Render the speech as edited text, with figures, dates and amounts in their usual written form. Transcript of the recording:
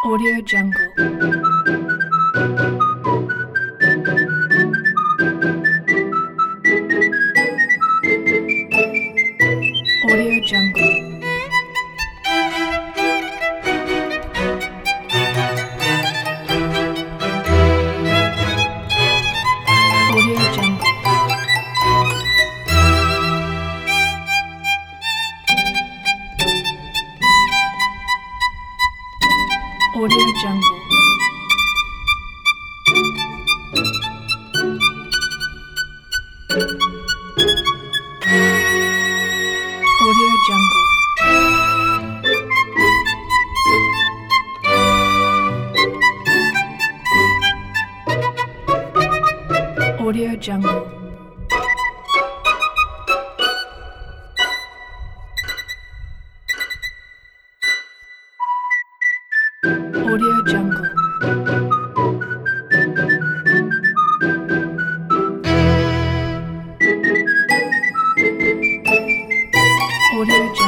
Audio Jungle. Audio Jungle. Audio Jungle. Audio Jungle. Audio Jungle. Audio Jungle. Audio Jungle. Audio Jungle.